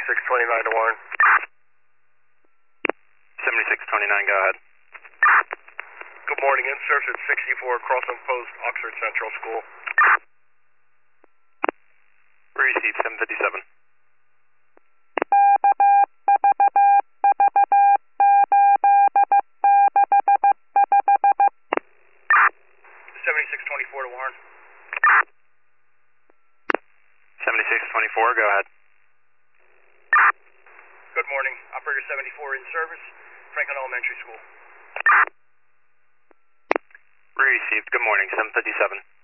7629 to Warren. 7629, go ahead. Good morning, in-service at 64 Crossing Post, Oxford Central School. Received, 757. 7624 to Warren. 7624, go ahead. Good morning, Operator 74 in service, Franklin Elementary School. Received, good morning, 757.